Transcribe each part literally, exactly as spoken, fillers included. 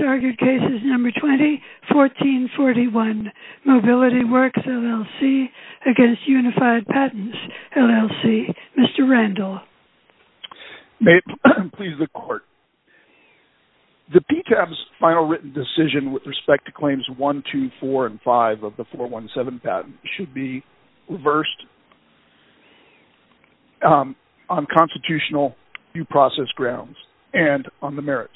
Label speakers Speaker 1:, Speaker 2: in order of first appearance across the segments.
Speaker 1: argued case is number twenty fourteen forty-one, Mobility Works, L L C against Unified Patents, L L C. Mister Randall.
Speaker 2: May it please the Court. The P T A B's final written decision with respect to claims one, two, four, and five of the four one seven patent should be reversed um, on constitutional due process grounds and on the merits.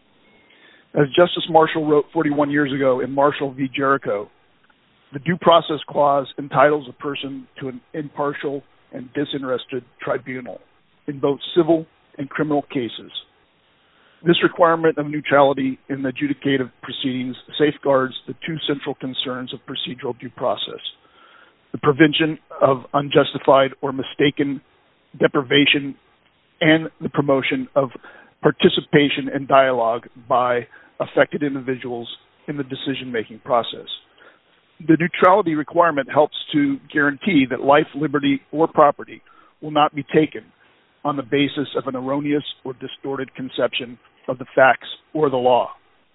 Speaker 2: As Justice Marshall wrote forty-one years ago in Marshall v. Jericho, the due process clause entitles a person to an impartial and disinterested tribunal in both civil and criminal cases. This requirement of neutrality in the adjudicative proceedings safeguards the two central concerns of procedural due process: the prevention of unjustified or mistaken deprivation and the promotion of participation and dialogue by affected individuals in the decision-making process. The neutrality requirement helps to guarantee that life, liberty, or property will not be taken on the basis of an erroneous or distorted conception of the facts or the law.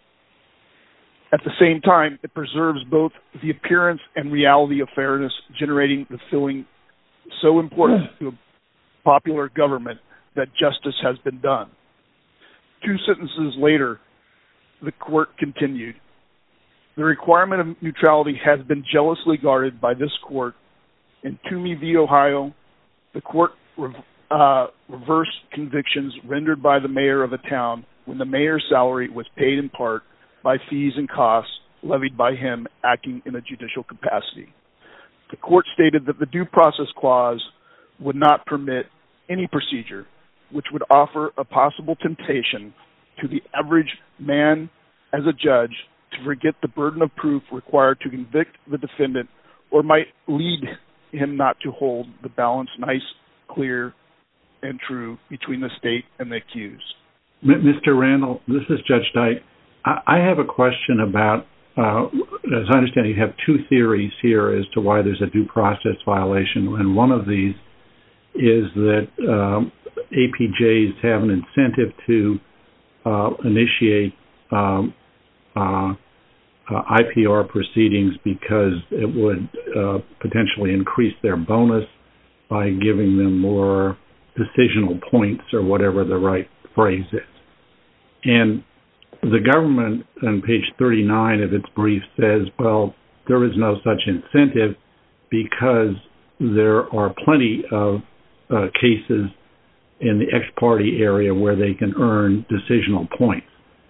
Speaker 2: At the same time, it preserves both the appearance and reality of fairness, generating the feeling so important to a popular government that justice has been done. Two sentences later, the Court continued, the requirement of neutrality has been jealously guarded by this Court. In Toomey v. Ohio, the Court rev- uh, reversed convictions rendered by the mayor of a town when the mayor's salary was paid in part by fees and costs levied by him acting in a judicial capacity. The Court stated that the due process clause would not permit any procedure which would offer a possible temptation to the average man as a judge to forget the burden of proof required to convict the defendant, or might lead him not to hold the balance nice, clear, and true between the state and the accused.
Speaker 3: Mister Randall, this is Judge Dyke. I have a question about, uh, as I understand, you have two theories here as to why there's a due process violation, and one of these is that um, A P Js have an incentive to uh, initiate um, uh, uh, I P R proceedings because it would uh, potentially increase their bonus by giving them more decisional points, or whatever the right phrase is. And the government on page thirty-nine of its brief says, well, there is no such incentive because there are plenty of uh, cases in the ex parte area where they can earn decisional points.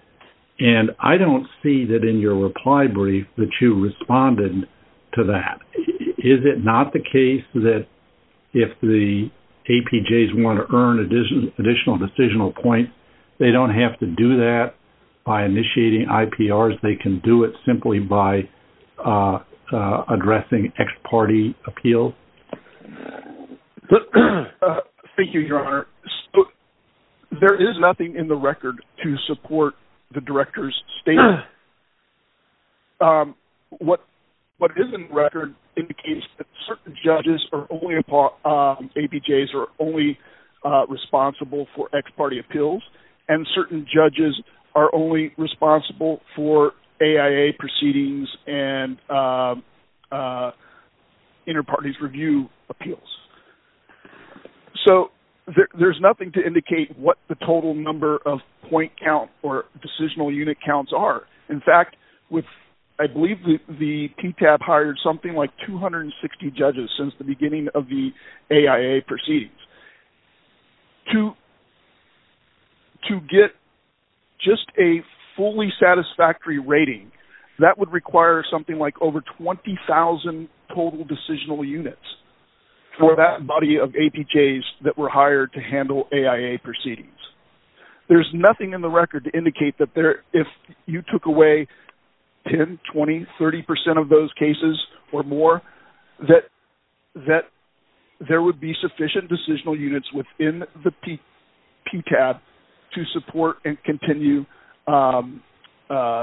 Speaker 3: And I don't see that in your reply brief that you responded to that. Is it not the case that if the A P Js want to earn addition, additional decisional points, they don't have to do that by initiating I P Rs? They can do it simply by uh, uh, addressing ex parte appeals?
Speaker 2: Uh, thank you, Your Honor. So, there is nothing in the record to support the director's statement. um, what what is in the record indicates that certain judges are only um, A P Js are only uh, responsible for ex parte appeals, and certain judges are only responsible for A I A proceedings and uh, uh, inter partes review appeals. So there, there's nothing to indicate what the total number of point count or decisional unit counts are. In fact, with I believe the, the P T A B hired something like two hundred sixty judges since the beginning of the A I A proceedings. To, to get just a fully satisfactory rating, that would require something like over twenty thousand total decisional units for that body of A P Js that were hired to handle A I A proceedings. There's nothing in the record to indicate that there, if you took away ten, twenty, thirty percent of those cases or more, that that there would be sufficient decisional units within the P- PTAB to support and continue um, uh,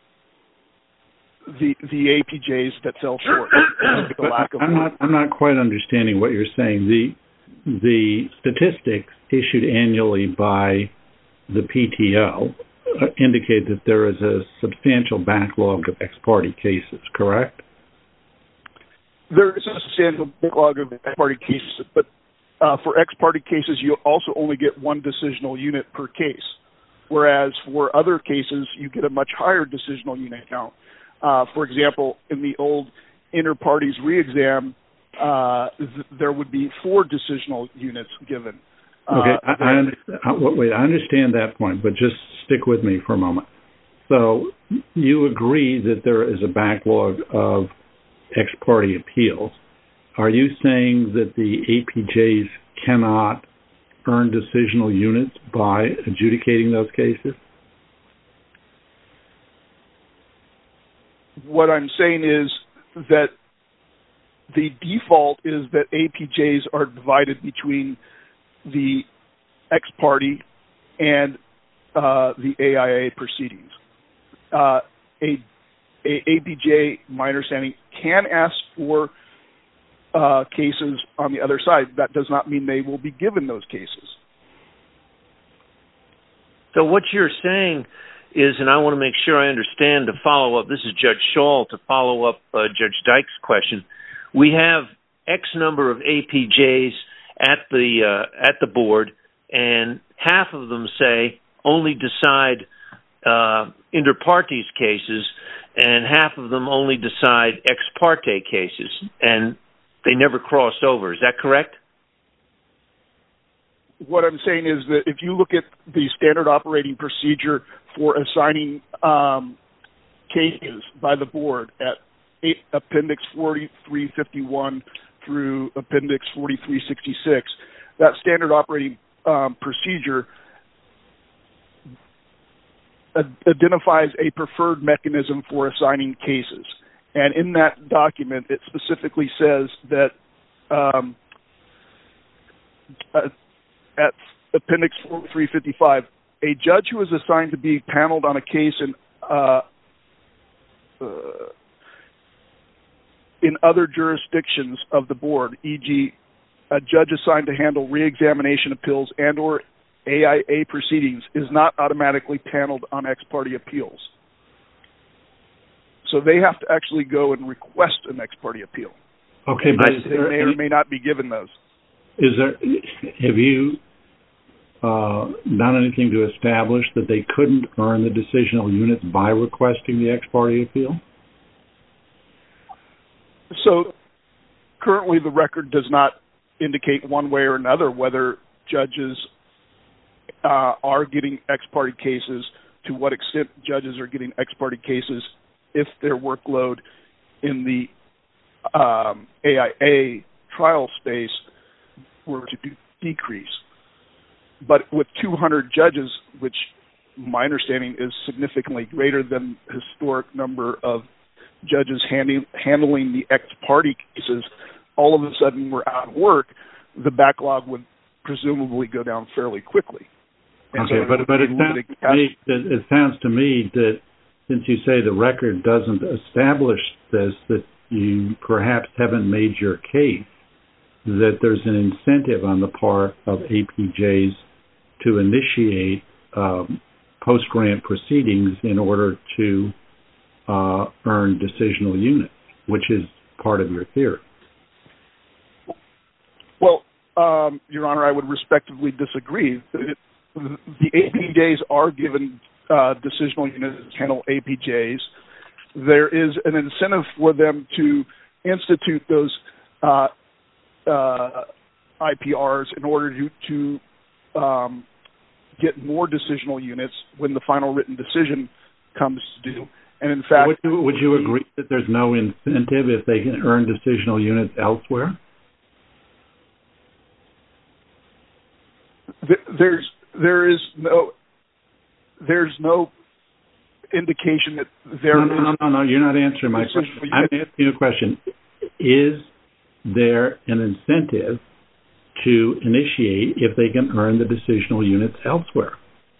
Speaker 2: the the A P Js that fell short of the lack of.
Speaker 3: I'm not. I'm not quite understanding what you're saying. The the statistics issued annually by the P T O indicate that there is a substantial backlog of ex parte cases, correct?
Speaker 2: There is a substantial backlog of ex parte cases, but uh, for ex parte cases, you also only get one decisional unit per case, whereas for other cases, you get a much higher decisional unit count. Uh, for example, in the old inter partes re-exam, uh, th- there would be four decisional units given.
Speaker 3: Okay,
Speaker 2: uh,
Speaker 3: I, I, understand, wait, I understand that point, but just stick with me for a moment. So you agree that there is a backlog of ex parte appeals. Are you saying that the A P Js cannot earn decisional units by adjudicating those cases?
Speaker 2: What I'm saying is that the default is that A P Js are divided between the ex parte and uh, the A I A proceedings. Uh, a, a A P J, my understanding, can ask for uh, cases on the other side. That does not mean they will be given those cases.
Speaker 4: So what you're saying is, and I want to make sure I understand to follow up, this is Judge Schall, to follow up uh, Judge Dyke's question. We have X number of A P Js at the uh, at the board, and half of them say only decide uh, inter partes cases, and half of them only decide ex parte cases, and they never cross over. Is that correct?
Speaker 2: What I'm saying is that if you look at the standard operating procedure for assigning um, cases by the board at eight, Appendix forty-three fifty-one through Appendix forty-three sixty-six, that standard operating um, procedure ad- identifies a preferred mechanism for assigning cases. And in that document, it specifically says that um, uh, at Appendix forty-three fifty-five, a judge who is assigned to be paneled on a case in uh, uh, in other jurisdictions of the board, for example, a judge assigned to handle reexamination appeals and or A I A proceedings, is not automatically paneled on ex parte appeals. So they have to actually go and request an ex parte appeal.
Speaker 3: Okay, but
Speaker 2: they may or may not be given those.
Speaker 3: Is there? Have you uh, done anything to establish that they couldn't earn the decisional units by requesting the ex parte appeal?
Speaker 2: So currently the record does not indicate one way or another whether judges uh, are getting ex parte cases, to what extent judges are getting ex parte cases if their workload in the um, A I A trial space were to de- decrease. But with two hundred judges, which my understanding is significantly greater than the historic number of judges handling, handling the ex parte cases, all of a sudden we're out of work, the backlog would presumably go down fairly quickly. And
Speaker 3: okay, so but, but it, sounds to me, it, it sounds to me that since you say the record doesn't establish this, that you perhaps haven't made your case that there's an incentive on the part of A P Js to initiate um, post-grant proceedings in order to uh, earn decisional units, which is part of your theory.
Speaker 2: Well, um, Your Honor, I would respectively disagree. It, the A P Js are given uh, decisional units to handle A P Js. There is an incentive for them to institute those uh, uh, I P Rs in order to, to um, get more decisional units when the final written decision comes due. And in fact,
Speaker 3: would you, would you agree that there's no incentive if they can earn decisional units elsewhere?
Speaker 2: There's there is no there's no indication that there
Speaker 3: no,
Speaker 2: is.
Speaker 3: No, no, no, you're not answering my question. I'm asking you a question. Is there an incentive to initiate if they can earn the decisional units elsewhere?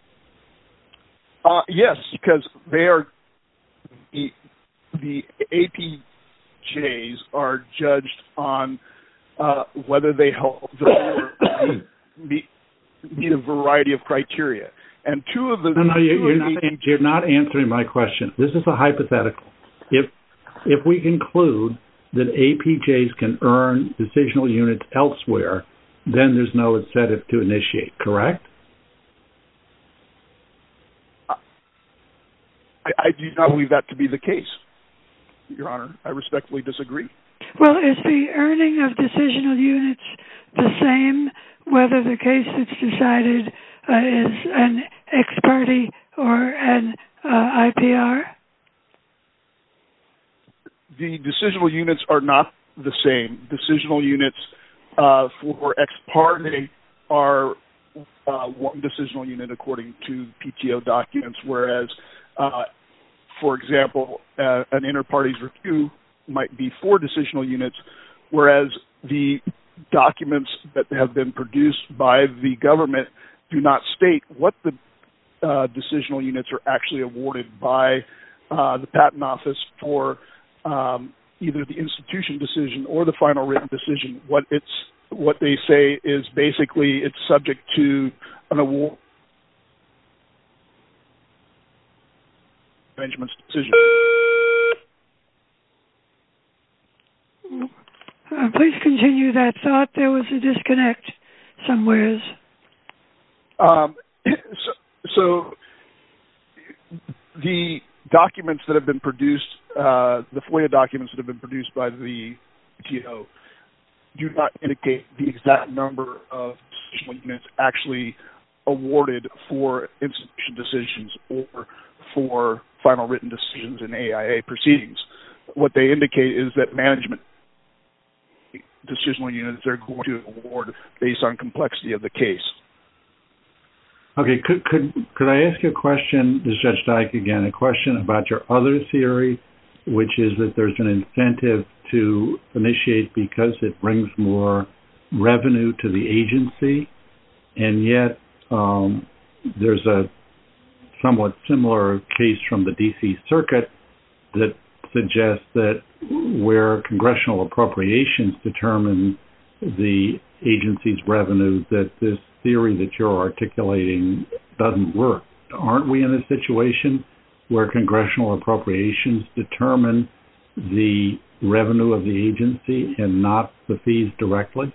Speaker 2: Uh, yes, because they are the, the A P Js are judged on uh, whether they help the board meet, meet a variety of criteria. And two of the
Speaker 3: no, no, you're, you're not.
Speaker 2: A P J
Speaker 3: You're not answering my question. This is a hypothetical. If if we conclude that A P Js can earn decisional units elsewhere, then there's no incentive to initiate. Correct?
Speaker 2: I, I do not believe that to be the case, Your Honor. I respectfully disagree.
Speaker 1: Well, is the earning of decisional units the same whether the case that's decided uh, is an ex parte or an uh, I P R?
Speaker 2: The decisional units are not the same. Decisional units uh, for ex parte are uh, one decisional unit according to P T O documents, whereas, uh, for example, uh, an inter partes review might be four decisional units, whereas the documents that have been produced by the government do not state what the uh, decisional units are actually awarded by uh, the Patent Office for um, either the institution decision or the final written decision. What it's what they say is basically it's subject to an award arrangement's decision.
Speaker 1: Uh, please continue that thought. There was a disconnect somewheres.
Speaker 2: Um, so, so the documents that have been produced, uh, the FOIA documents that have been produced by the P T O do not indicate the exact number of decisional units actually awarded for institution decisions or for final written decisions in A I A proceedings. What they indicate is that management decisional units are going to award based on complexity of the case.
Speaker 3: Okay, could could could I ask you a question, this is Judge Dyke again, a question about your other theory, which is that there's an incentive to initiate because it brings more revenue to the agency, and yet um, there's a somewhat similar case from the D C Circuit that suggests that where congressional appropriations determine the agency's revenue, that this theory that you're articulating doesn't work. Aren't we in a situation where congressional appropriations determine the revenue of the agency and not the fees directly?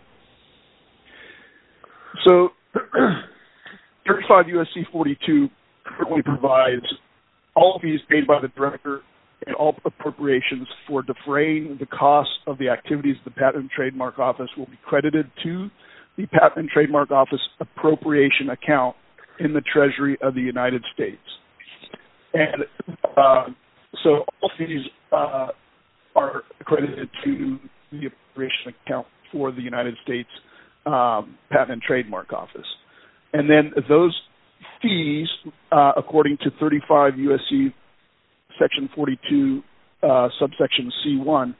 Speaker 2: So thirty-five U S C forty-two currently provides all fees paid by the director and all appropriations for defraying the costs of the activities of the Patent and Trademark Office will be credited to the Patent and Trademark Office appropriation account in the Treasury of the United States. And uh, so all fees uh, are credited to the appropriation account for the United States um, Patent and Trademark Office. And then those fees, uh, according to thirty-five U S C Section forty-two, uh, subsection C one,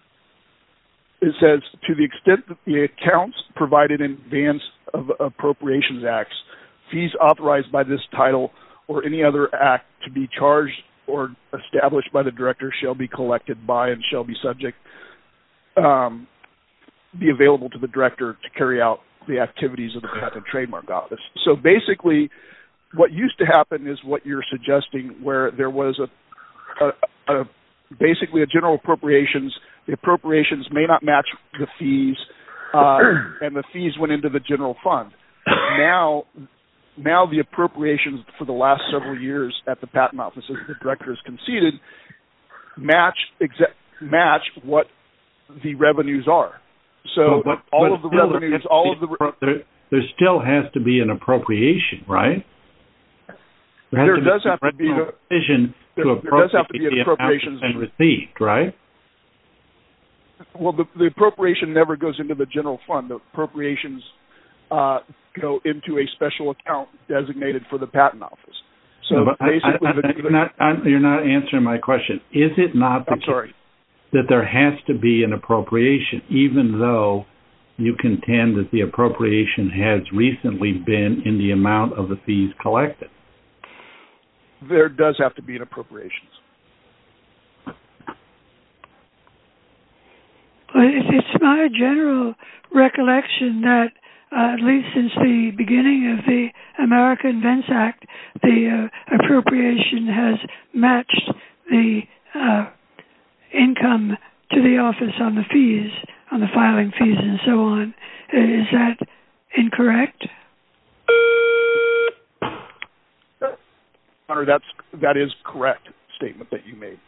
Speaker 2: it says, to the extent that the accounts provided in advance of Appropriations Acts, fees authorized by this title or any other act to be charged or established by the director shall be collected by and shall be subject, um, be available to the director to carry out the activities of the Patent and Trademark Office. So basically, what used to happen is what you're suggesting, where there was a A, a, basically a general appropriations. The appropriations may not match the fees, uh, and the fees went into the general fund. Now, now the appropriations for the last several years at the Patent Office, as the director has conceded, match exa- match what the revenues are. So
Speaker 3: but, but,
Speaker 2: all
Speaker 3: but
Speaker 2: of the revenues, all of the re-
Speaker 3: there, there still has to be an appropriation, right? There,
Speaker 2: there
Speaker 3: to
Speaker 2: does have to be
Speaker 3: a decision
Speaker 2: there,
Speaker 3: to
Speaker 2: there does have to be
Speaker 3: the
Speaker 2: appropriations
Speaker 3: and received, right?
Speaker 2: Well, the, the appropriation never goes into the general fund. The appropriations uh, go into a special account designated for the Patent Office. So
Speaker 3: no,
Speaker 2: basically,
Speaker 3: I, I, I,
Speaker 2: the,
Speaker 3: you're, not, you're not answering my question. Is it not the
Speaker 2: I'm sorry.
Speaker 3: case that there has to be an appropriation, even though you contend that the appropriation has recently been in the amount of the fees collected?
Speaker 2: There does have to be an appropriations.
Speaker 1: Well, it's my general recollection that uh, at least since the beginning of the America Invents Act, the uh, appropriation has matched the uh, income to the office on the fees, on the filing fees and so on. Is that incorrect?
Speaker 2: Honor, that's, that is correct statement that you made.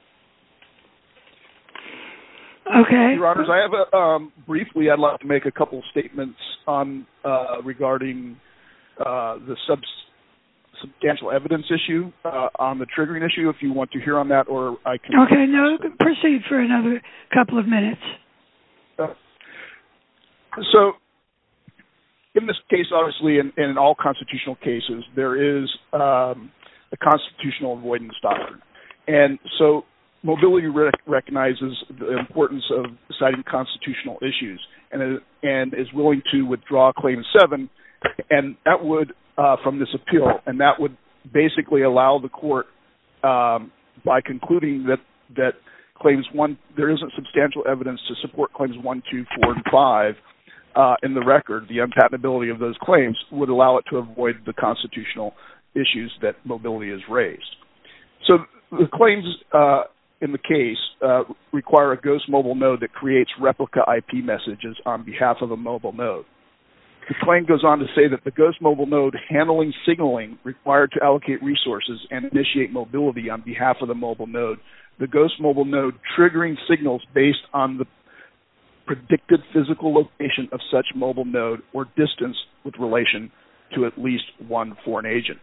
Speaker 1: Okay.
Speaker 2: Your Honors, I have a, um, briefly, I'd like to make a couple statements on uh, regarding uh, the sub substantial evidence issue uh, on the triggering issue, if you want to hear on that, or I can...
Speaker 1: Okay, no, proceed for another couple of minutes.
Speaker 2: Uh, so, in this case, obviously, and in, in all constitutional cases, there is um, a constitutional avoidance doctrine. And so, mobility rec recognizes the importance of deciding constitutional issues and, and is willing to withdraw Claim seven, and that would... Uh, from this appeal, and that would basically allow the court, um, by concluding that that claims one, there isn't substantial evidence to support claims one, two, four, and five uh, in the record, the unpatentability of those claims would allow it to avoid the constitutional issues that mobility has raised. So the claims uh, in the case uh, require a ghost mobile node that creates replica I P messages on behalf of a mobile node. The claim goes on to say that the ghost mobile node handling signaling required to allocate resources and initiate mobility on behalf of the mobile node, the ghost mobile node triggering signals based on the predicted physical location of such mobile node or distance with relation to at least one foreign agent.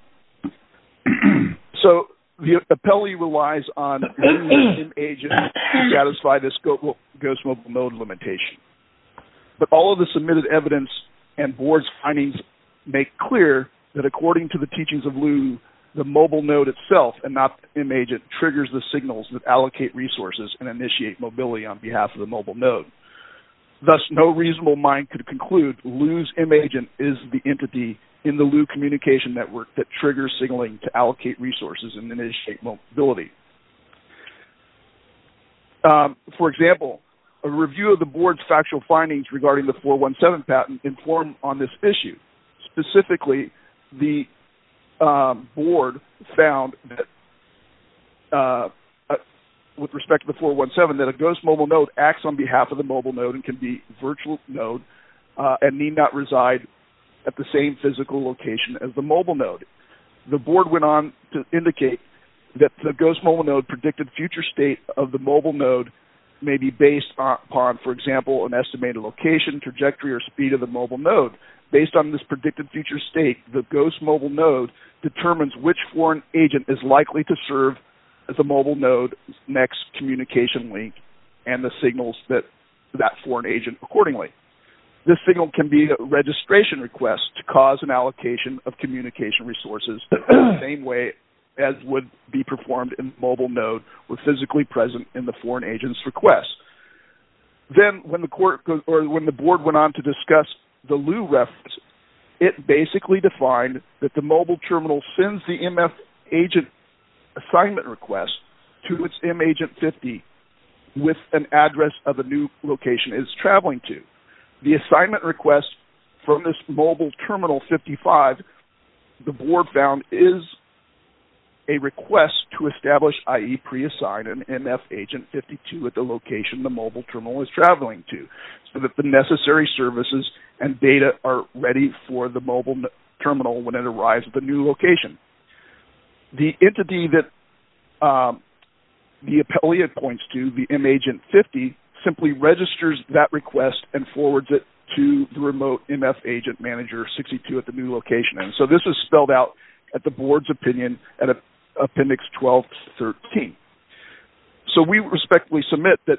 Speaker 2: So the appellee relies on an agent to satisfy this ghost mobile node limitation. But all of the submitted evidence and board's findings make clear that according to the teachings of Liu, the mobile node itself and not the I M agent triggers the signals that allocate resources and initiate mobility on behalf of the mobile node. Thus, no reasonable mind could conclude Liu's I M agent is the entity in the Liu communication network that triggers signaling to allocate resources and initiate mobility. Um, for example, a review of the board's factual findings regarding the four one seven patent inform on this issue. Specifically, the um, board found that, uh, uh, with respect to the four one seven, that a ghost mobile node acts on behalf of the mobile node and can be a virtual node uh, and need not reside at the same physical location as the mobile node. The board went on to indicate that the ghost mobile node predicted future state of the mobile node may be based upon, for example, an estimated location, trajectory, or speed of the mobile node. Based on this predicted future state, the ghost mobile node determines which foreign agent is likely to serve as the mobile node's next communication link and the signals that that foreign agent accordingly. This signal can be a registration request to cause an allocation of communication resources the same way as would be performed in the mobile node were physically present in the foreign agent's request. Then, when the court goes, or when the board went on to discuss the Liu reference, it basically defined that the mobile terminal sends the M F agent assignment request to its M agent fifty with an address of the new location it's traveling to. The assignment request from this mobile terminal fifty-five, the board found, is a request to establish, that is pre-assign an M F agent fifty-two at the location the mobile terminal is traveling to, so that the necessary services and data are ready for the mobile terminal when it arrives at the new location. The entity that um, the appellee points to, the M agent fifty, simply registers that request and forwards it to the remote M F agent manager sixty-two at the new location. And so this is spelled out at the board's opinion at a Appendix twelve to thirteen. So we respectfully submit that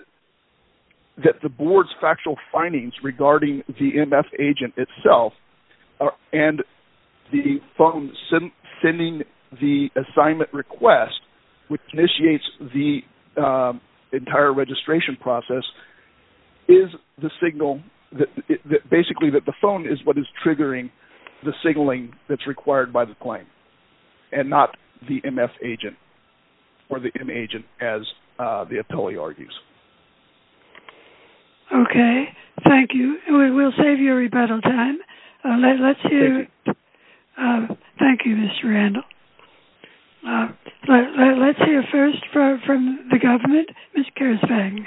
Speaker 2: that the board's factual findings regarding the M F agent itself are, and the phone send, sending the assignment request, which initiates the um, entire registration process, is the signal that, that basically that the phone is what is triggering the signaling that's required by the claim, and not the M F agent or the M agent, as uh, the appellee argues.
Speaker 1: Okay, thank you. We'll save you rebuttal time. Uh, let, let's hear. Thank you, uh, thank you Mister Randall. Uh, let, let, let's hear first from, from the government, Miz Kersvang.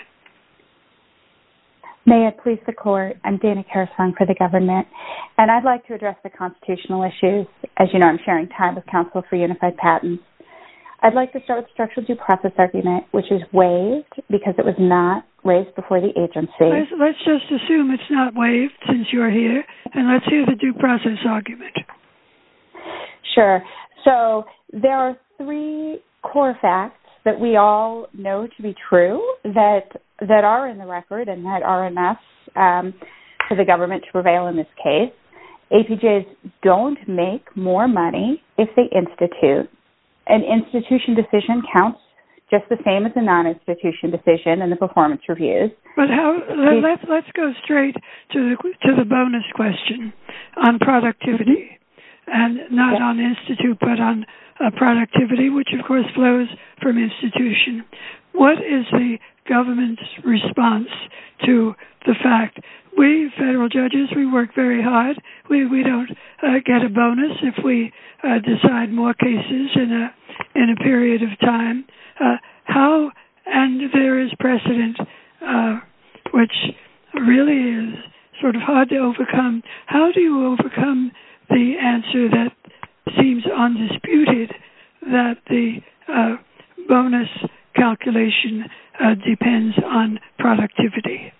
Speaker 5: May it please the court, I'm Dana Kersvang for the government, and I'd like to address the constitutional issues. As you know, I'm sharing time with counsel for Unified Patents. I'd like to start with the structural due process argument, which is waived because it was not raised before the agency.
Speaker 1: Let's, let's just assume it's not waived since you're here, and let's hear the due process argument.
Speaker 5: Sure. So there are three core facts that we all know to be true that that are in the record and that are enough um, for the government to prevail in this case. A P Js don't make more money if they institute. An institution decision counts just the same as a non-institution decision in the performance reviews.
Speaker 1: But how? Let's let's go straight to the to the bonus question on productivity, and not yes. on institute, but on uh, productivity, which of course flows from institution. What is the government's response to the fact we federal judges, we work very hard. We we don't uh, get a bonus if we uh, decide more cases in a in a period of time. Uh, how and there is precedent, uh, which really is sort of hard to overcome. How do you overcome the answer that seems undisputed that the uh, bonus calculation uh, depends on productivity?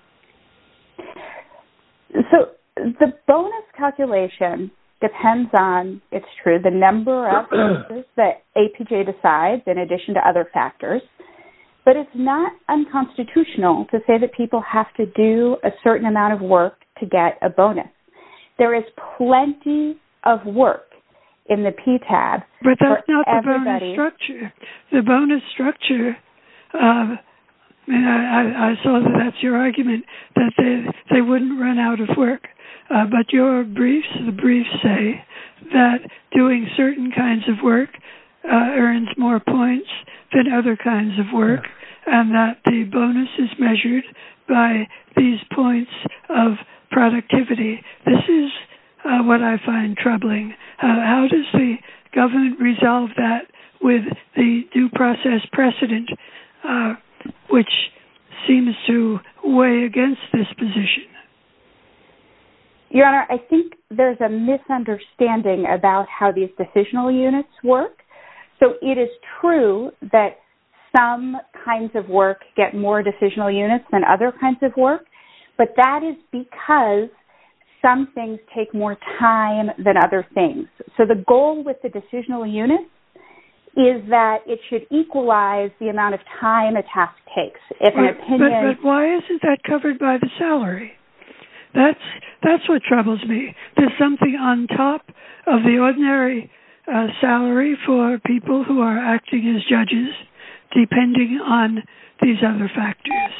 Speaker 5: So the bonus calculation depends on, it's true, the number of cases that A P J decides in addition to other factors, but it's not unconstitutional to say that people have to do a certain amount of work to get a bonus. There is plenty of work in the P TAB.
Speaker 1: But that's not the
Speaker 5: everybody.
Speaker 1: bonus structure. The bonus structure, uh, I mean, I, I saw that that's your argument, that they, they wouldn't run out of work. Uh, but your briefs, the briefs say that doing certain kinds of work uh, earns more points than other kinds of work, and that the bonus is measured by these points of productivity. This is uh, what I find troubling. Uh, how does the government resolve that with the due process precedent, uh, which seems to weigh against this position?
Speaker 5: Your Honor, I think there's a misunderstanding about how these decisional units work. So it is true that some kinds of work get more decisional units than other kinds of work, but that is because some things take more time than other things. So the goal with the decisional units is that it should equalize the amount of time a task takes. If an
Speaker 1: but,
Speaker 5: opinion...
Speaker 1: But, but why isn't that covered by the salary? That's that's what troubles me. There's something on top of the ordinary uh, salary for people who are acting as judges, depending on these other factors.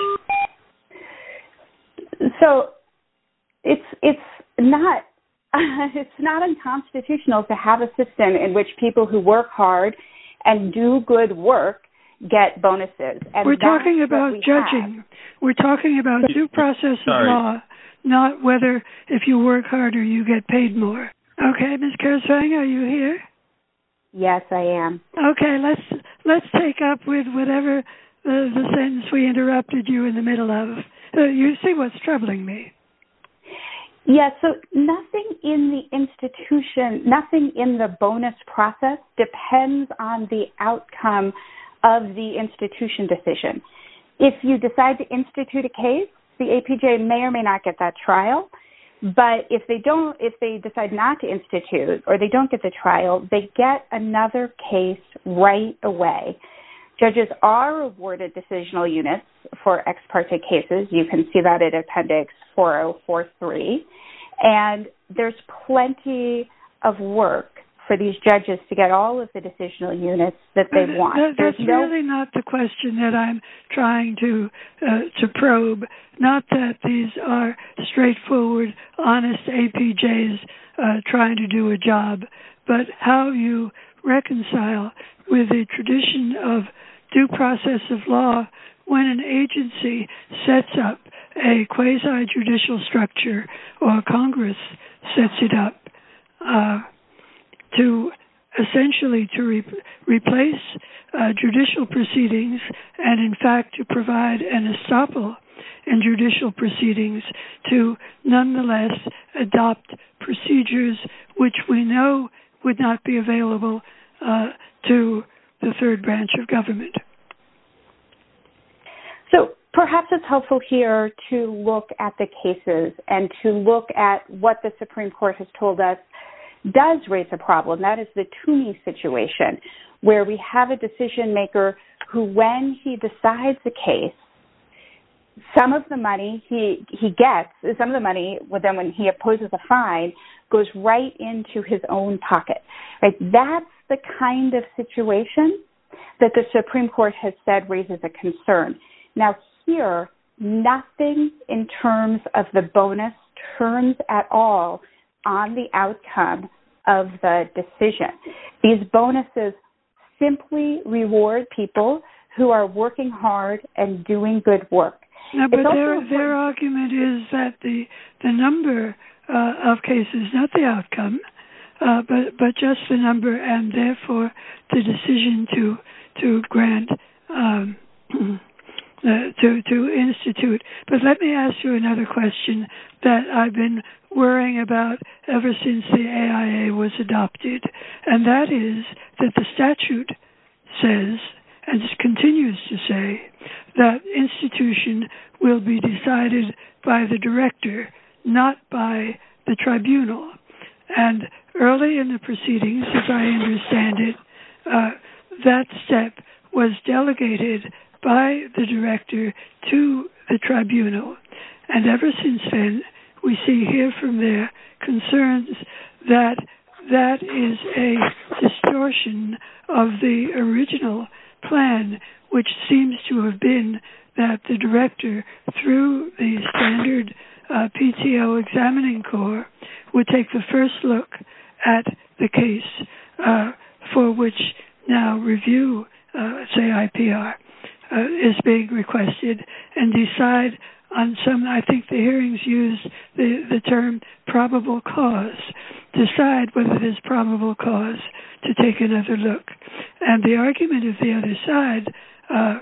Speaker 5: So it's it's not it's not unconstitutional to have a system in which people who work hard and do good work get bonuses. And
Speaker 1: we're talking about
Speaker 5: we
Speaker 1: judging.
Speaker 5: Have.
Speaker 1: We're talking about due process of
Speaker 4: Sorry.
Speaker 1: law, not whether if you work harder you get paid more. Okay, Miz Kersvang, are you here?
Speaker 5: Yes, I am.
Speaker 1: Okay, let's let's take up with whatever the, the sentence we interrupted you in the middle of. Uh, you see what's troubling me.
Speaker 5: Yes, so nothing in the institution, nothing in the bonus process depends on the outcome of the institution decision. If you decide to institute a case, the A P J may or may not get that trial, but if they don't, if they decide not to institute or they don't get the trial, they get another case right away. Judges are awarded decisional units for ex parte cases. You can see that in Appendix four oh four three. And there's plenty of work for these judges to get all of the decisional units that they
Speaker 1: but
Speaker 5: want.
Speaker 1: That, that's
Speaker 5: no...
Speaker 1: really not the question that I'm trying to uh, to probe. Not that these are straightforward, honest A P Js uh, trying to do a job, but how you reconcile with the tradition of due process of law when an agency sets up a quasi-judicial structure or Congress sets it up uh, to essentially to re- replace uh, judicial proceedings and, in fact, to provide an estoppel in judicial proceedings to nonetheless adopt procedures which we know would not be available uh, to the third branch of government.
Speaker 5: So perhaps it's helpful here to look at the cases and to look at what the Supreme Court has told us does raise a problem. That is the Toomey situation, where we have a decision maker who, when he decides a case, some of the money he he gets, some of the money, then when he opposes a fine, goes right into his own pocket. Right? That's the kind of situation that the Supreme Court has said raises a concern. Now here, nothing in terms of the bonus turns at all on the outcome of the decision. These bonuses simply reward people who are working hard and doing good work.
Speaker 1: No, but their their argument is that the the number uh, of cases, not the outcome, uh, but but just the number, and therefore the decision to to grant um, uh, to to institute. But let me ask you another question that I've been worrying about ever since the A I A was adopted, and that is that the statute says, and continues to say, that institution will be decided by the director, not by the tribunal. And early in the proceedings, as I understand it, uh, that step was delegated by the director to the tribunal. And ever since then, we see here from there concerns that that is a distortion of the original plan, which seems to have been that the director, through the standard uh, P T O examining corps, would take the first look at the case uh, for which now review, uh, say I P R, uh, is being requested, and decide on some, I think the hearings use the, the term probable cause, decide whether there's probable cause to take another look. And the argument of the other side, uh,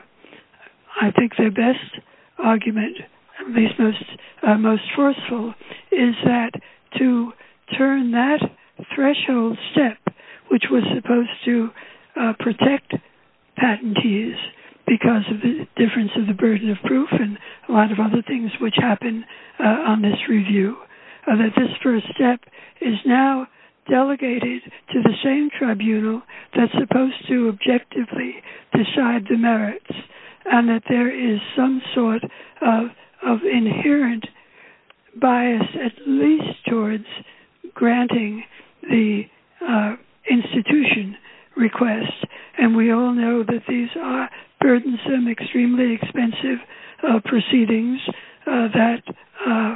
Speaker 1: I think their best argument, at least most, uh, most forceful, is that to turn that threshold step, which was supposed to uh, protect patentees because of the difference of the burden of proof and a lot of other things which happen uh, on this review, uh, that this first step is now delegated to the same tribunal that's supposed to objectively decide the merits, and that there is some sort of, of inherent bias, at least towards granting the uh, institution request. And we all know that these are burdensome, extremely expensive uh, proceedings uh, that uh,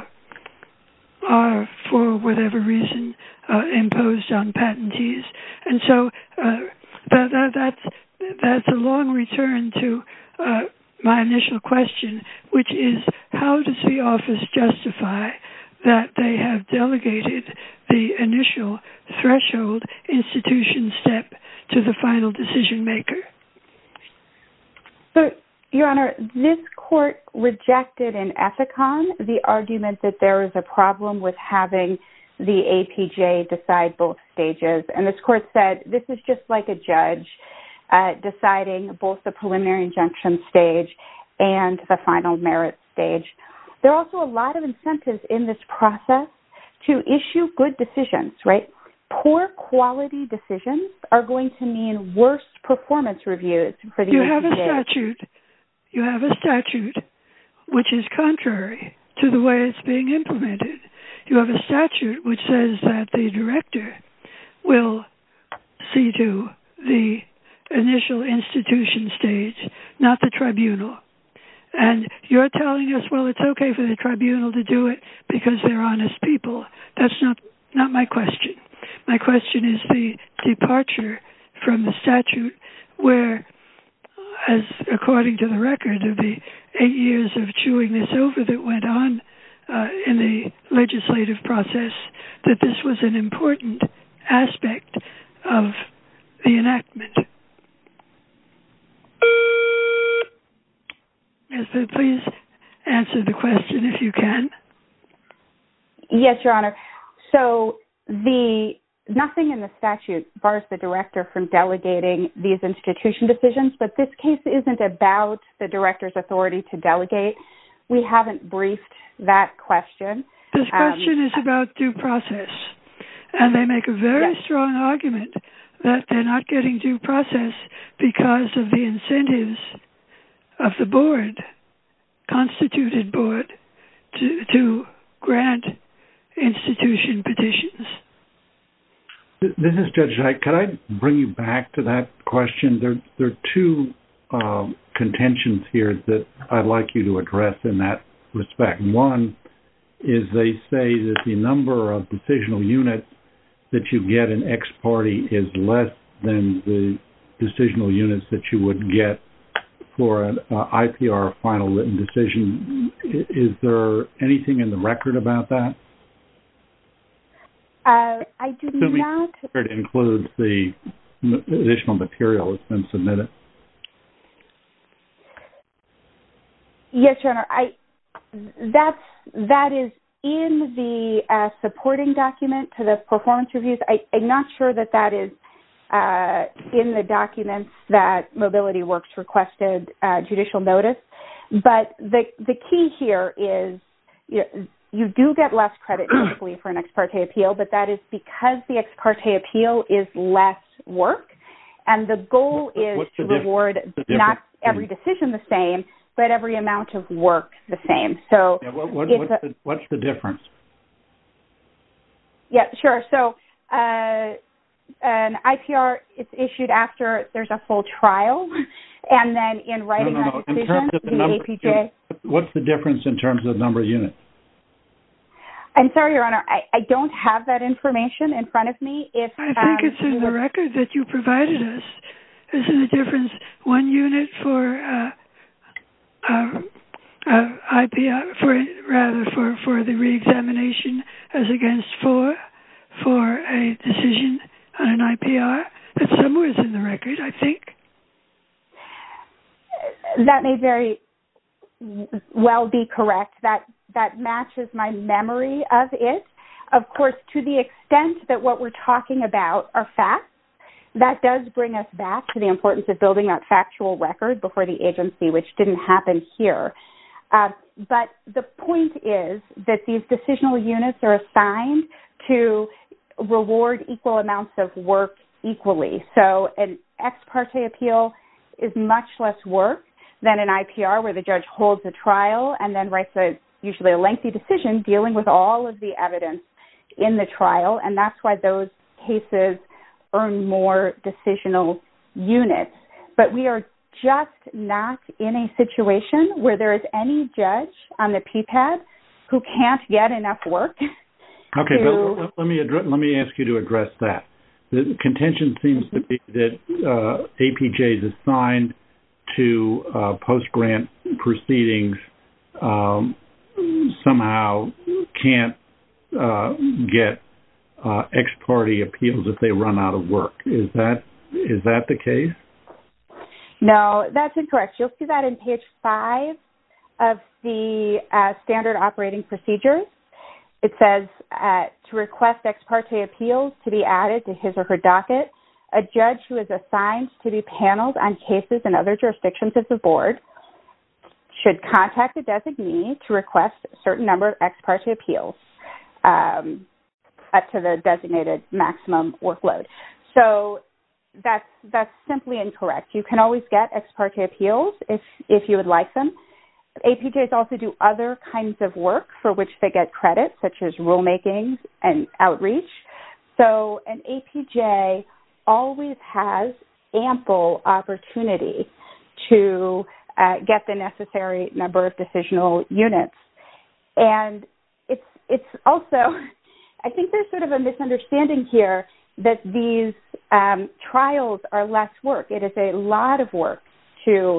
Speaker 1: are, for whatever reason, uh, imposed on patentees. And so uh, that, that, that's, that's a long return to uh, my initial question, which is, how does the office justify that they have delegated the initial threshold institution step to the final decision maker?
Speaker 5: So, Your Honor, this court rejected in Ethicon the argument that there is a problem with having the A P J decide both stages. And this court said this is just like a judge uh, deciding both the preliminary injunction stage and the final merit stage. There are also a lot of incentives in this process to issue good decisions, right? Poor quality decisions are going to mean worse performance reviews for the
Speaker 1: You
Speaker 5: A P J.
Speaker 1: have a statute. You have a statute which is contrary to the way it's being implemented. You have a statute which says that the director will see to the initial institution stage, not the tribunal. And you're telling us, well, it's okay for the tribunal to do it because they're honest people. That's not, not my question. My question is the departure from the statute where, as according to the record of the eight years of chewing this over that went on uh, in the legislative process, that this was an important aspect of the enactment. Yes, but please answer the question if you can.
Speaker 5: Yes, Your Honor. So the nothing in the statute bars the director from delegating these institution decisions, but this case isn't about the director's authority to delegate. We haven't briefed that question.
Speaker 1: This question um, is about due process, and they make a very yes. strong argument that they're not getting due process because of the incentives of the board, constituted board, to, to grant institution petitions.
Speaker 3: This is Judge Dyke. Could I bring you back to that question? There, there are two uh, contentions here that I'd like you to address in that respect. One is they say that the number of decisional units that you get in ex parte is less than the decisional units that you would get for an uh, I P R final written decision. Is there anything in the record about that?
Speaker 5: Uh, I do
Speaker 3: Assuming
Speaker 5: not.
Speaker 3: It includes the additional material that's been submitted.
Speaker 5: Yes, Your Honor. I that's that is in the uh, supporting document to the performance reviews. I, I'm not sure that that is uh, in the documents that Mobility Works requested uh, judicial notice. But the the key here is, you know, you do get less credit typically for an ex parte appeal, but that is because the ex parte appeal is less work, and the goal is
Speaker 3: What's
Speaker 5: to
Speaker 3: the
Speaker 5: reward
Speaker 3: diff-
Speaker 5: not every decision the same, but every amount of work the same. So
Speaker 3: yeah, what, what,
Speaker 5: it's
Speaker 3: what's,
Speaker 5: a,
Speaker 3: the, what's the difference?
Speaker 5: Yeah, sure. So uh, an I P R is issued after there's a full trial, and then in writing
Speaker 3: no, no,
Speaker 5: that
Speaker 3: no.
Speaker 5: decision,
Speaker 3: the,
Speaker 5: the
Speaker 3: number,
Speaker 5: A P J...
Speaker 3: What's the difference in terms of the number of units?
Speaker 5: I'm sorry, Your Honor, I, I don't have that information in front of me. If
Speaker 1: I think
Speaker 5: um,
Speaker 1: it's in the record that you provided us. Isn't the difference one unit for uh, uh, uh, I P R, for rather for, for the reexamination as against four for a decision on an I P R? That's somewhere in the record, I think.
Speaker 5: That may very well be correct. That that matches my memory of it. Of course, to the extent that what we're talking about are facts, that does bring us back to the importance of building that factual record before the agency, which didn't happen here. Uh, but the point is that these decisional units are assigned to reward equal amounts of work equally. So an ex parte appeal is much less work than an I P R, where the judge holds a trial and then writes a usually a lengthy decision dealing with all of the evidence in the trial, and that's why those cases earn more decisional units. But we are just not in a situation where there is any judge on the P P A D who can't get enough work.
Speaker 3: Okay,
Speaker 5: to...
Speaker 3: but let me address, let me ask you to address that. The contention seems mm-hmm. to be that uh, A P J is assigned to uh, post-grant proceedings um, somehow can't uh, get uh, ex parte appeals if they run out of work. Is that is that the case?
Speaker 5: No, that's incorrect. You'll see that in page five of the uh, standard operating procedures. It says uh, to request ex parte appeals to be added to his or her docket, a judge who is assigned to be paneled on cases in other jurisdictions of the board should contact a designee to request a certain number of ex parte appeals um, up to the designated maximum workload. So that's that's simply incorrect. You can always get ex parte appeals if if you would like them. A P Js also do other kinds of work for which they get credit, such as rulemaking and outreach. So an A P J always has ample opportunity to uh, get the necessary number of decisional units. And it's it's also, I think there's sort of a misunderstanding here that these um, trials are less work. It is a lot of work to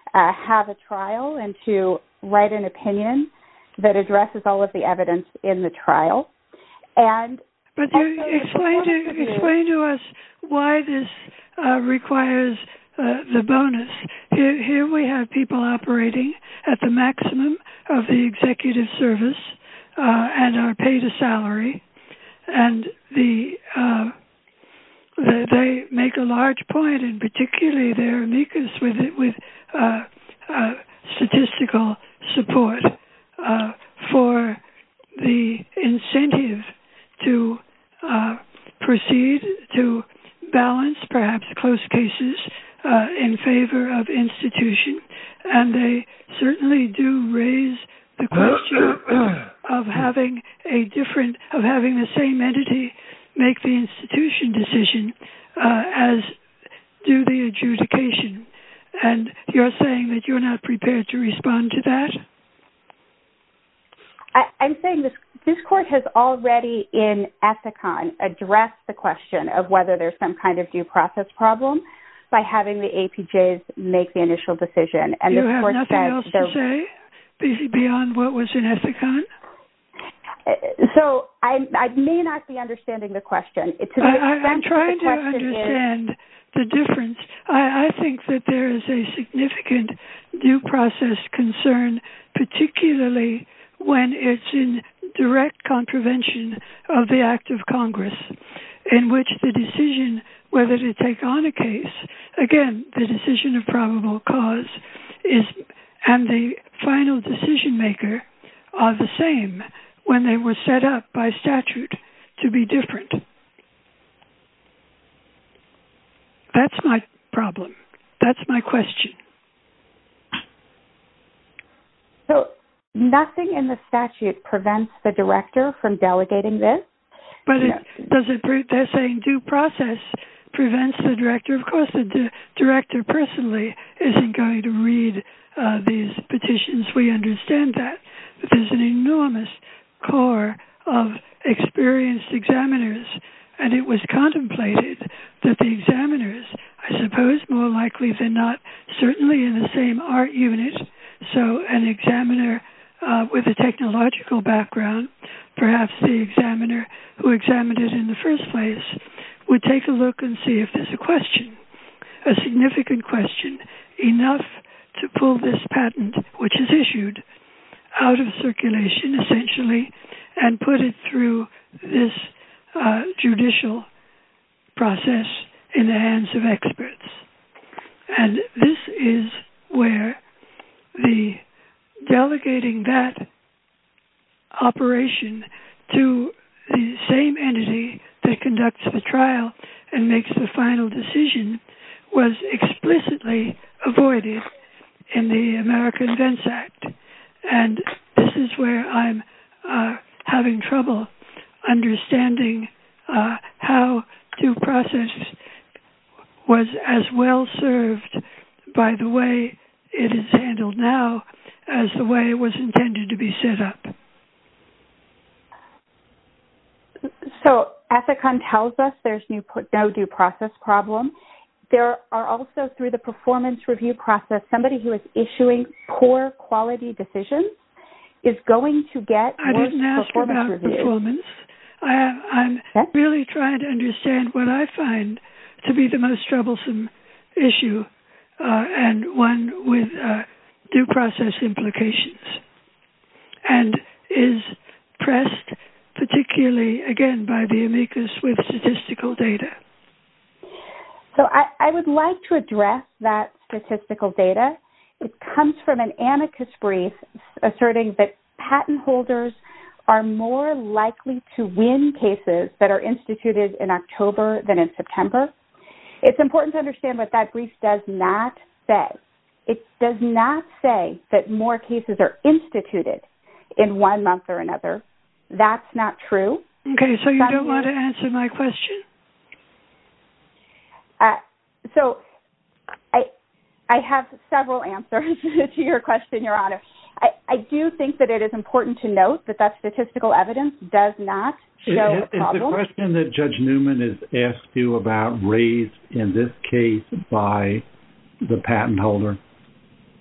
Speaker 5: uh, have a trial and to write an opinion that addresses all of the evidence in the trial. And
Speaker 1: but you explain to explain to us why this uh, requires uh, the bonus. Here, here we have people operating at the maximum of the executive service uh, and are paid a salary, and the, uh, the they make a large point, and particularly their amicus with it, with uh, uh, statistical support uh, for the incentive to uh, proceed to balance perhaps close cases uh, in favor of institution, and they certainly do raise the question of having a different, of having the same entity make the institution decision uh, as do the adjudication. And you're saying that you're not prepared to respond to that?
Speaker 5: I, I'm saying this this court has already in Ethicon addressed the question of whether there's some kind of due process problem by having the A P Js make the initial decision. And
Speaker 1: you
Speaker 5: this
Speaker 1: have
Speaker 5: court
Speaker 1: nothing
Speaker 5: said
Speaker 1: else to say beyond what was in Ethicon?
Speaker 5: So I, I may not be understanding the question. To the
Speaker 1: I, I'm
Speaker 5: extent
Speaker 1: trying
Speaker 5: the
Speaker 1: to
Speaker 5: question
Speaker 1: understand
Speaker 5: is,
Speaker 1: the difference. I, I think that there is a significant due process concern, particularly when it's in direct contravention of the act of Congress, in which the decision whether to take on a case, again, the decision of probable cause, is, and the final decision maker are the same when they were set up by statute to be different. That's my problem. That's my question.
Speaker 5: So nothing in the statute prevents the director from delegating this.
Speaker 1: But it, does it? They're saying due process prevents the director. Of course, the di- director personally isn't going to read uh, these petitions. We understand that. But there's an enormous core of experienced examiners, and it was contemplated that the examiners, I suppose more likely than not, certainly in the same art unit, so an examiner uh, with a technological background, perhaps the examiner who examined it in the first place, would take a look and see if there's a question, a significant question, enough to pull this patent, which is issued, out of circulation, essentially, and put it through this uh, judicial process in the hands of experts. And this is where the delegating that operation to the same entity that conducts the trial and makes the final decision was explicitly avoided in the American Invents Act. And this is where I'm uh, having trouble understanding uh, how due process was as well served by the way it is handled now as the way it was intended to be set up.
Speaker 5: So Ethicon tells us there's no due process problem. There are also, through the performance review process, somebody who is issuing poor quality decisions is going to get
Speaker 1: I
Speaker 5: worse
Speaker 1: didn't ask
Speaker 5: performance
Speaker 1: about
Speaker 5: reviews.
Speaker 1: performance. I, I'm
Speaker 5: okay.
Speaker 1: really trying to understand what I find to be the most troublesome issue uh, and one with uh, due process implications, and is pressed particularly, again, by the amicus with statistical data.
Speaker 5: So I, I would like to address that statistical data. It comes from an amicus brief asserting that patent holders are more likely to win cases that are instituted in October than in September. It's important to understand what that brief does not say. It does not say that more cases are instituted in one month or another. That's not true.
Speaker 1: Okay, so you
Speaker 5: Some
Speaker 1: don't
Speaker 5: years,
Speaker 1: want to answer my question?
Speaker 5: Uh, so I I have several answers to your question, Your Honor. I, I do think that it is important to note that that statistical evidence does not show
Speaker 3: is,
Speaker 5: a problem.
Speaker 3: Is the question that Judge Newman has asked you about raised in this case by the patent holder?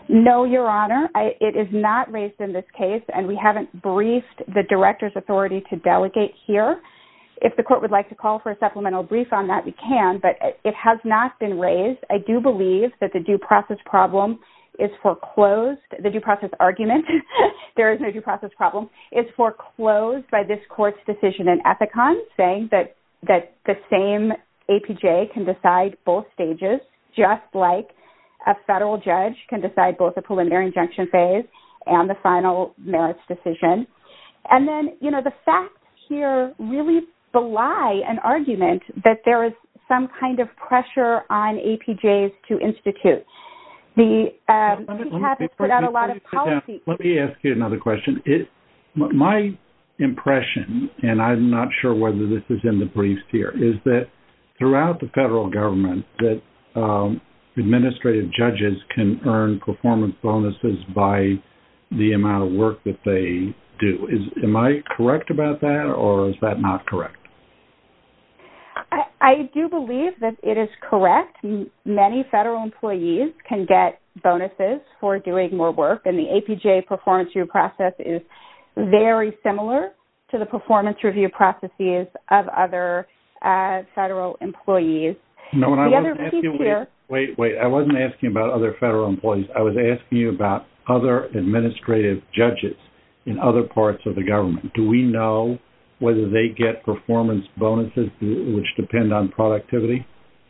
Speaker 5: No, Your Honor. I, it is not raised in this case, and we haven't briefed the director's authority to delegate here. If the court would like to call for a supplemental brief on that, we can, but it has not been raised. I do believe that the due process problem is foreclosed. The due process argument, there is no due process problem, is foreclosed by this court's decision in Ethicon, saying that, that the same A P J can decide both stages, just like a federal judge can decide both the preliminary injunction phase and the final merits decision. And then, you know, the facts here really belie an argument that there is some kind of pressure on A P Js to institute. The um, P T A B has put out a lot of policy.
Speaker 3: Let me ask you another question. It, my impression, and I'm not sure whether this is in the briefs here, is that throughout the federal government that um, administrative judges can earn performance bonuses by the amount of work that they do. Is, am I correct about that, or is that not correct?
Speaker 5: I, I do believe that it is correct. M- many federal employees can get bonuses for doing more work, and the A P J performance review process is very similar to the performance review processes of other uh, federal employees.
Speaker 3: No, and I
Speaker 5: the
Speaker 3: wasn't
Speaker 5: other
Speaker 3: asking,
Speaker 5: piece
Speaker 3: wait,
Speaker 5: here,
Speaker 3: wait, wait, I wasn't asking about other federal employees. I was asking you about other administrative judges in other parts of the government. Do we know whether they get performance bonuses which depend on productivity?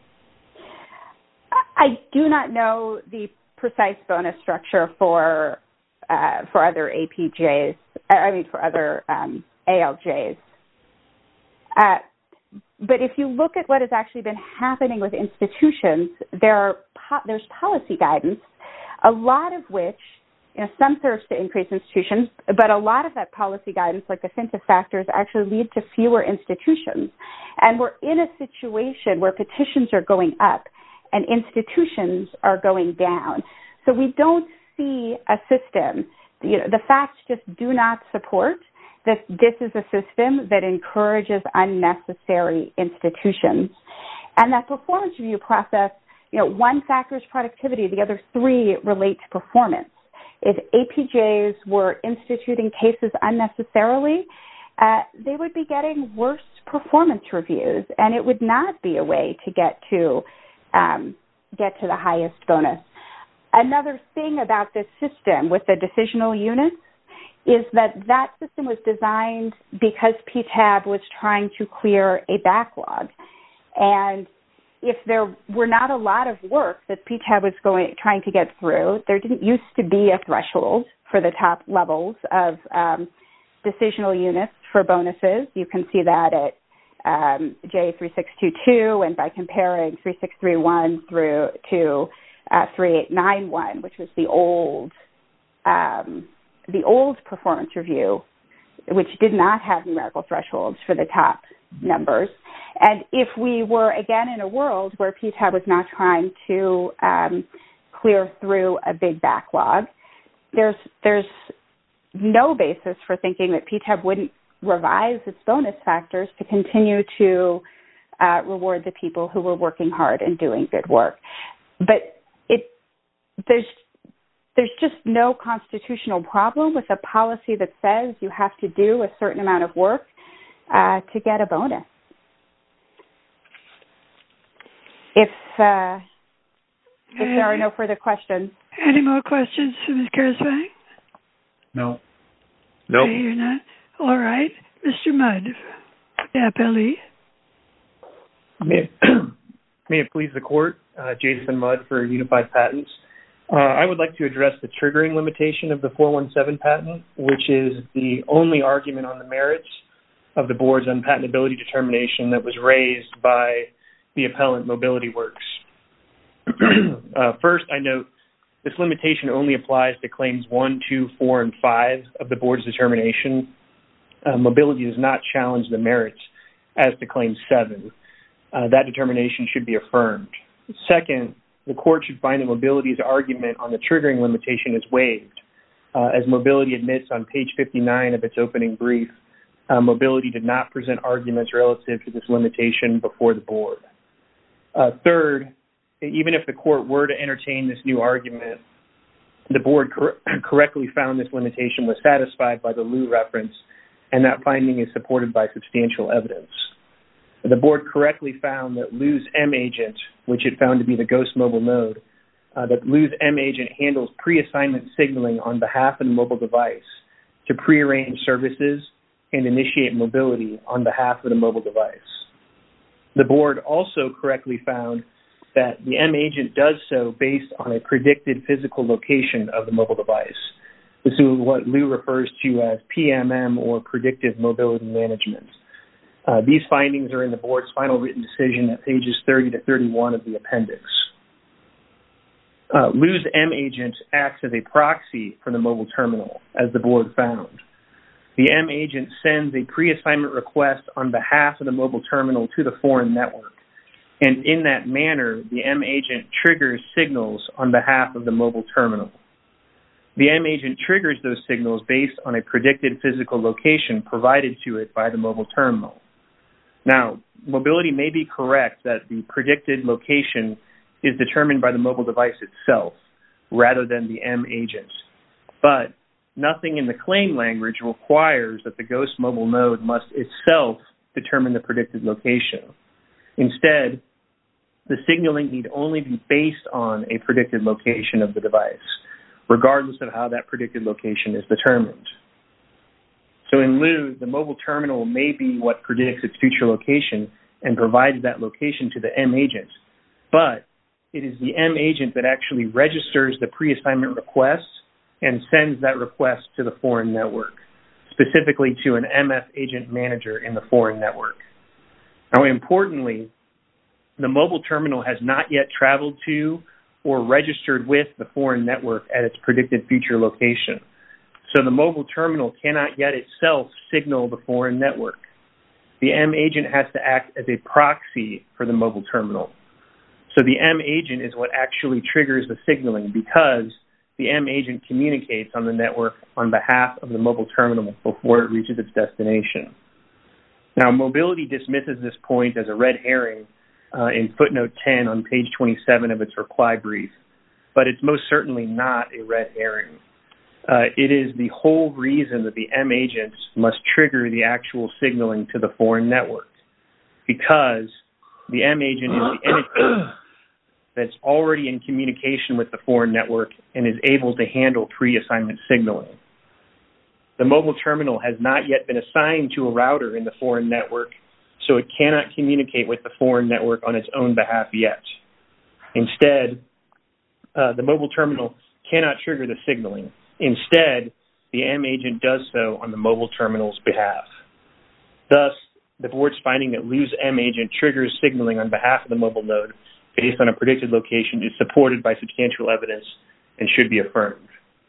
Speaker 5: I do not know the precise bonus structure for uh, for other A P Js. I mean, for other um, A L Js. Uh, but if you look at what has actually been happening with institutions, there are po- there's policy guidance, a lot of which, you know, some serves to increase institutions, but a lot of that policy guidance, like the FinTech factors, actually lead to fewer institutions. And we're in a situation where petitions are going up and institutions are going down. So we don't see a system, you know, the facts just do not support that this is a system that encourages unnecessary institutions. And that performance review process, you know, one factor is productivity, the other three relate to performance. If A P Js were instituting cases unnecessarily, uh, they would be getting worse performance reviews, and it would not be a way to get to um, get to the highest bonus. Another thing about this system with the decisional units is that that system was designed because P T A B was trying to clear a backlog. And if there were not a lot of work that P T A B was going trying to get through, there didn't used to be a threshold for the top levels of um, decisional units for bonuses. You can see that at um, J three six two two, and by comparing three six three one through to uh, three eight nine one, which was the old um, the old performance review, which did not have numerical thresholds for the top numbers. And if we were, again, in a world where P T A B was not trying to um, clear through a big backlog, there's there's no basis for thinking that P T A B wouldn't revise its bonus factors to continue to uh, reward the people who were working hard and doing good work. But it there's there's just no constitutional problem with a policy that says you have to do a certain amount of work uh, to get a bonus. If, uh, if there are no further questions.
Speaker 1: Any more questions for Miz Kersvang?
Speaker 3: No.
Speaker 4: Nope.
Speaker 1: I hear none. All right. Mister Mudd, the appellee.
Speaker 6: May it, may it please the court, uh, Jason Mudd for Unified Patents. Uh, I would like to address the triggering limitation of the four one seven patent, which is the only argument on the merits of the board's unpatentability determination that was raised by the appellant Mobility Works. uh, first, I note this limitation only applies to claims one, two, four, and five of the board's determination. Uh, Mobility does not challenge the merits as to claim seven. Uh, that determination should be affirmed. Second, the court should find that Mobility's argument on the triggering limitation is waived. Uh, as Mobility admits on page fifty-nine of its opening brief, uh, Mobility did not present arguments relative to this limitation before the board. Uh, third, even if the court were to entertain this new argument, the board cor- correctly found this limitation was satisfied by the Liu reference, and that finding is supported by substantial evidence. The board correctly found that Liu's M agent, which it found to be the Ghost mobile node, uh, that Liu's M agent handles pre-assignment signaling on behalf of the mobile device to prearrange services and initiate mobility on behalf of the mobile device. The board also correctly found that the M agent does so based on a predicted physical location of the mobile device. This is what Liu refers to as P M M, or predictive mobility management. Uh, these findings are in the board's final written decision at pages thirty to thirty-one of the appendix. Uh, Liu's M agent acts as a proxy for the mobile terminal, as the board found. The M agent sends a pre-assignment request on behalf of the mobile terminal to the foreign network. And in that manner, the M agent triggers signals on behalf of the mobile terminal. The M agent triggers those signals based on a predicted physical location provided to it by the mobile terminal. Now, mobility may be correct that the predicted location is determined by the mobile device itself rather than the M agent. But nothing in the claim language requires that the Ghost mobile node must itself determine the predicted location. Instead, the signaling need only be based on a predicted location of the device, regardless of how that predicted location is determined. So in Liu, the mobile terminal may be what predicts its future location and provides that location to the M agent, but it is the M agent that actually registers the pre-assignment request and sends that request to the foreign network, specifically to an M F agent manager in the foreign network. Now, importantly, the mobile terminal has not yet traveled to or registered with the foreign network at its predicted future location. So the mobile terminal cannot yet itself signal the foreign network. The M agent has to act as a proxy for the mobile terminal. So the M agent is what actually triggers the signaling, because the M agent communicates on the network on behalf of the mobile terminal before it reaches its destination. Now, mobility dismisses this point as a red herring uh, in footnote ten on page twenty-seven of its reply brief, but it's most certainly not a red herring. Uh, it is the whole reason that the M agent must trigger the actual signaling to the foreign network, because the M agent is the entity that's already in communication with the foreign network and is able to handle pre-assignment signaling. The mobile terminal has not yet been assigned to a router in the foreign network, so it cannot communicate with the foreign network on its own behalf yet. Instead, uh, the mobile terminal cannot trigger the signaling. Instead, the M agent does so on the mobile terminal's behalf. Thus, the board's finding that Liu's M agent triggers signaling on behalf of the mobile node based on a predicted location is supported by substantial evidence and should be affirmed.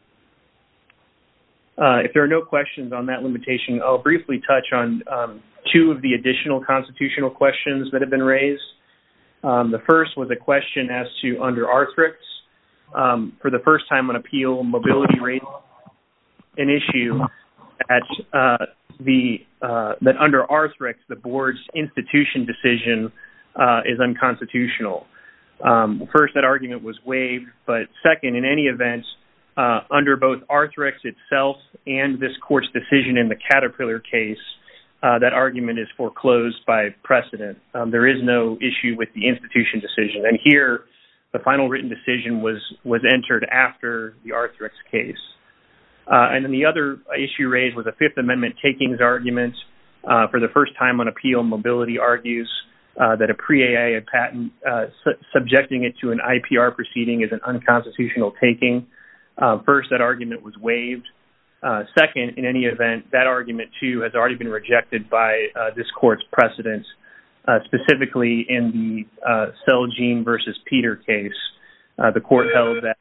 Speaker 6: Uh, if there are no questions on that limitation, I'll briefly touch on um, two of the additional constitutional questions that have been raised. Um, the first was a question as to under Arthrex. Um, for the first time on appeal, mobility raised an issue that uh, the uh, that under Arthrex, the board's institution decision uh, is unconstitutional. Um, first, that argument was waived, but second, in any event, uh, under both Arthrex itself and this court's decision in the Caterpillar case, uh, that argument is foreclosed by precedent. Um, there is no issue with the institution decision, and here the final written decision was was entered after the Arthrex case. Uh, and then the other issue raised was a Fifth Amendment takings argument. Uh, for the first time on appeal, mobility argues uh, that a pre-A I patent uh, su- subjecting it to an I P R proceeding is an unconstitutional taking. Uh, first, that argument was waived. Uh, second, in any event, that argument, too, has already been rejected by uh, this court's precedents, uh, specifically in the uh, Celgene versus Peter case. Uh, the court held that...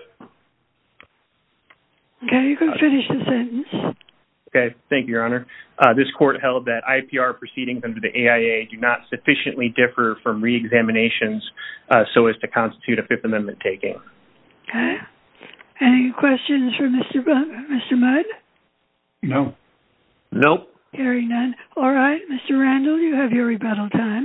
Speaker 1: Okay, you can finish the sentence.
Speaker 6: Okay, thank you, Your Honor. Uh, this court held that I P R proceedings under the A I A do not sufficiently differ from re-examinations uh, so as to constitute a Fifth Amendment taking.
Speaker 1: Okay. Any questions for Mister B- Mister Mudd?
Speaker 3: No.
Speaker 4: Nope.
Speaker 1: Hearing none. All right, Mister Randall, you have your rebuttal time.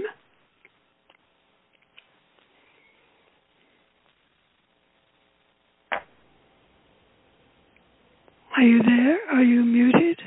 Speaker 1: Are you there? Are you muted?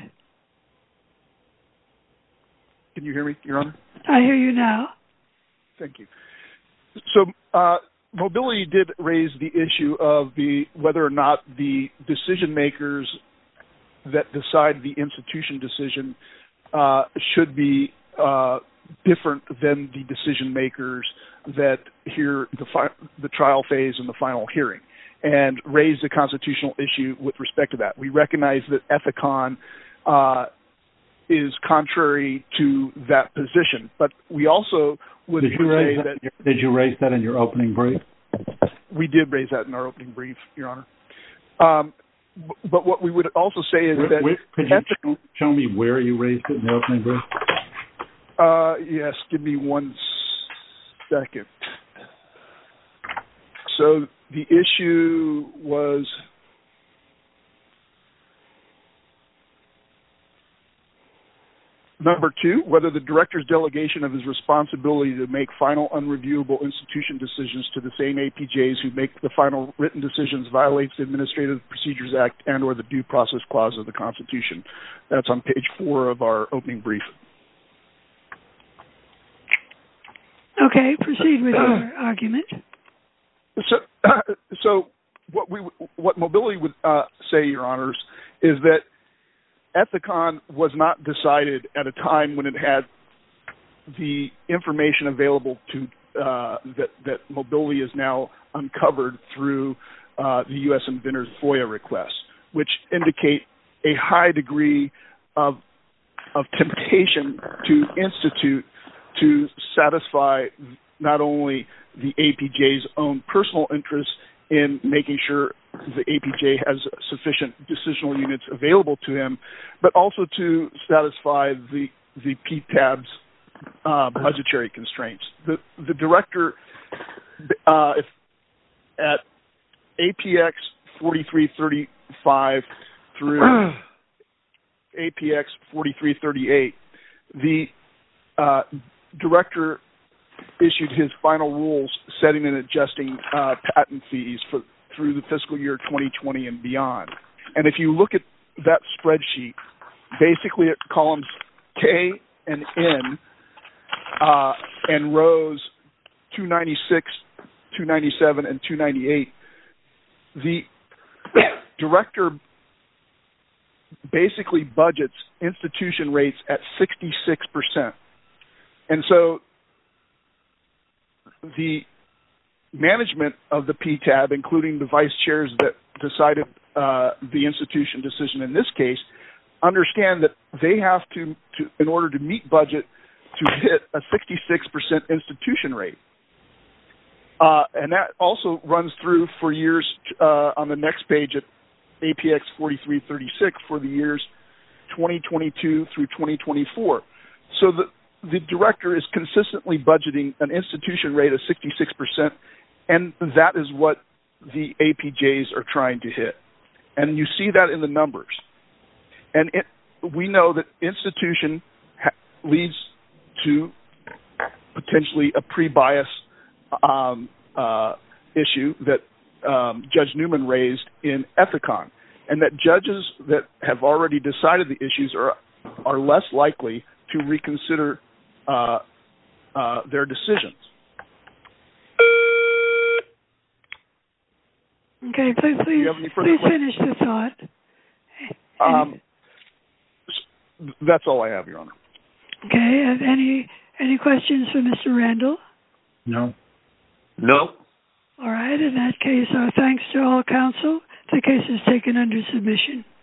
Speaker 2: Can you hear me, Your Honor?
Speaker 1: I hear you now.
Speaker 2: Thank you. So, uh, Mobility did raise the issue of the whether or not the decision makers that decide the institution decision uh, should be uh, different than the decision makers that hear the, fi- the trial phase and the final hearing, and raised a constitutional issue with respect to that. We recognize that Ethicon uh, is contrary to that position, but we also would
Speaker 3: did you raise
Speaker 2: say
Speaker 3: that,
Speaker 2: that...
Speaker 3: Did you raise that in your opening brief?
Speaker 2: We did raise that in our opening brief, Your Honor. Um, but what we would also say is
Speaker 3: where,
Speaker 2: that...
Speaker 3: Where, could you show, show me where you raised it in the opening brief?
Speaker 2: Uh, yes, give me one second. So the issue was... Number two, whether the director's delegation of his responsibility to make final unreviewable institution decisions to the same A P Js who make the final written decisions violates the Administrative Procedures Act and or the Due Process Clause of the Constitution. That's on page four of our opening brief.
Speaker 1: Okay, proceed with your argument.
Speaker 2: So, uh, so what we what Mobility would uh, say, Your Honors, is that Ethicon was not decided at a time when it had the information available to uh, that, that Mobility is now uncovered through uh, the U S Inventor's FOIA requests, which indicate a high degree of of temptation to institute to satisfy not only the A P J's own personal interests in making sure the A P J has sufficient decisional units available to him, but also to satisfy the the P T A B's uh, budgetary constraints. The the director, uh, if at A P X forty-three thirty-five through A P X forty-three thirty-eight, the uh, director issued his final rules setting and adjusting uh, patent fees for through the fiscal year twenty twenty and beyond. And if you look at that spreadsheet, basically at columns K and N uh, and rows two ninety-six, two ninety-seven, and two ninety-eight, the director basically budgets institution rates at sixty-six percent. And so the management of the P T A B, including the vice chairs that decided uh, the institution decision in this case, understand that they have to, to, in order to meet budget, to hit a sixty-six percent institution rate. Uh, and that also runs through for years uh, on the next page at A P X forty-three thirty-six for the years twenty twenty-two through twenty twenty-four. So the the director is consistently budgeting an institution rate of sixty-six percent, and that is what the A P Js are trying to hit. And you see that in the numbers. And it, we know that institution ha- leads to potentially a pre-bias um, uh, issue that um, Judge Newman raised in Ethicon, and that judges that have already decided the issues are are less likely to reconsider Uh, uh, their decisions.
Speaker 1: Okay, please, please, please finish the thought.
Speaker 2: Um, that's all I have, Your Honor.
Speaker 1: Okay, have any any questions for Mister Randall?
Speaker 3: No.
Speaker 4: No.
Speaker 1: All right, in that case, our thanks to all counsel. The case is taken under submission.